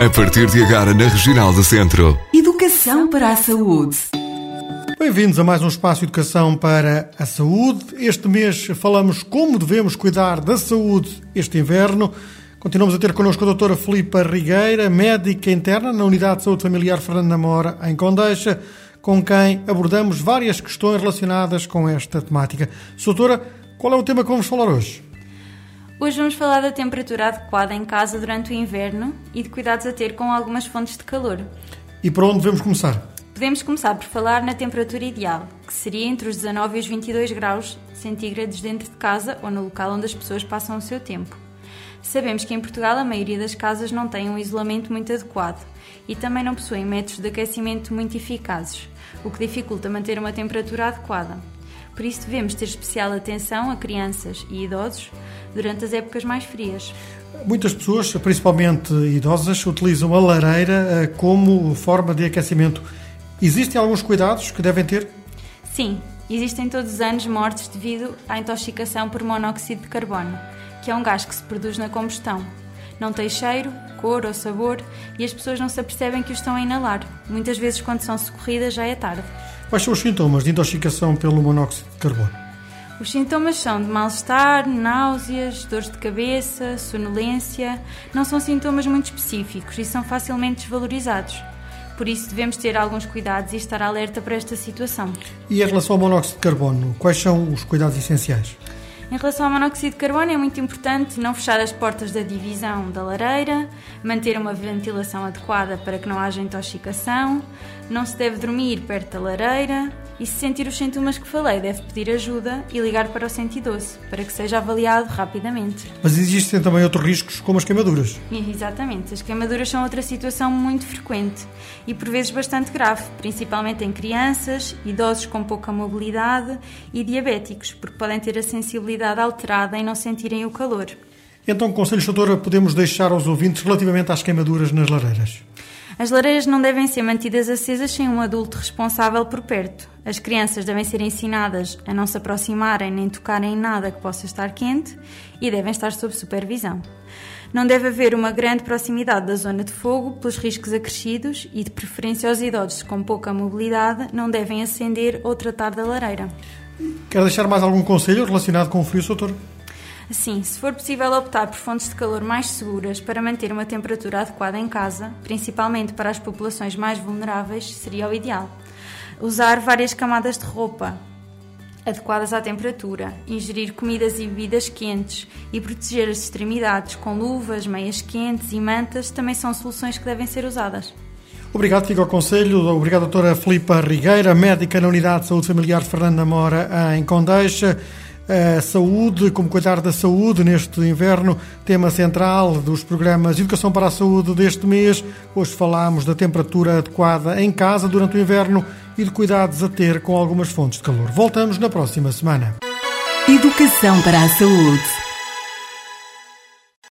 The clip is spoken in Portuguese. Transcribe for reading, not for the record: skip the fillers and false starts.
A partir de agora na Regional do Centro. Educação para a saúde. Bem-vindos a mais um espaço de educação para a saúde. Este mês falamos como devemos cuidar da saúde este inverno. Continuamos a ter connosco a doutora Filipa Rigueira, médica interna na Unidade de Saúde Familiar Fernando Namora, em Condeixa, com quem abordamos várias questões relacionadas com esta temática. Doutora, qual é o tema que vamos falar hoje? Hoje vamos falar da temperatura adequada em casa durante o inverno e de cuidados a ter com algumas fontes de calor. E por onde devemos começar? Podemos começar por falar na temperatura ideal, que seria entre os 19 e os 22 graus centígrados dentro de casa ou no local onde as pessoas passam o seu tempo. Sabemos que em Portugal a maioria das casas não tem um isolamento muito adequado e também não possuem métodos de aquecimento muito eficazes, o que dificulta manter uma temperatura adequada. Por isso devemos ter especial atenção a crianças e idosos durante as épocas mais frias. Muitas pessoas, principalmente idosas, utilizam a lareira como forma de aquecimento. Existem alguns cuidados que devem ter? Sim, existem todos os anos mortes devido à intoxicação por monóxido de carbono, que é um gás que se produz na combustão. Não tem cheiro, cor ou sabor e as pessoas não se apercebem que o estão a inalar. Muitas vezes, quando são socorridas, já é tarde. Quais são os sintomas de intoxicação pelo monóxido de carbono? Os sintomas são de mal-estar, náuseas, dores de cabeça, sonolência. Não são sintomas muito específicos e são facilmente desvalorizados. Por isso devemos ter alguns cuidados e estar alerta para esta situação. E em relação ao monóxido de carbono, quais são os cuidados essenciais? Em relação ao monóxido de carbono é muito importante não fechar as portas da divisão da lareira, manter uma ventilação adequada para que não haja intoxicação, não se deve dormir perto da lareira e se sentir os sintomas que falei deve pedir ajuda e ligar para o 112 para que seja avaliado rapidamente. Mas existem também outros riscos como as queimaduras? Exatamente, as queimaduras são outra situação muito frequente e por vezes bastante grave, principalmente em crianças, idosos com pouca mobilidade e diabéticos, porque podem ter a sensibilidade alterada em não sentirem o calor. Então, que conselhos, doutora, podemos deixar aos ouvintes relativamente às queimaduras nas lareiras? As lareiras não devem ser mantidas acesas sem um adulto responsável por perto. As crianças devem ser ensinadas a não se aproximarem nem tocarem em nada que possa estar quente e devem estar sob supervisão. Não deve haver uma grande proximidade da zona de fogo pelos riscos acrescidos e, de preferência aos idosos com pouca mobilidade, não devem acender ou tratar da lareira. Quer deixar mais algum conselho relacionado com o frio, doutor? Sim, se for possível optar por fontes de calor mais seguras para manter uma temperatura adequada em casa, principalmente para as populações mais vulneráveis, seria o ideal. Usar várias camadas de roupa adequadas à temperatura, ingerir comidas e bebidas quentes e proteger as extremidades com luvas, meias quentes e mantas também são soluções que devem ser usadas. Obrigado, fico ao conselho. Obrigado, doutora Filipa Rigueira, médica na Unidade de Saúde Familiar Fernando Namora, em Condeixa. A saúde, como cuidar da saúde neste inverno, tema central dos programas de Educação para a Saúde deste mês. Hoje falámos da temperatura adequada em casa durante o inverno e de cuidados a ter com algumas fontes de calor. Voltamos na próxima semana. Educação para a saúde.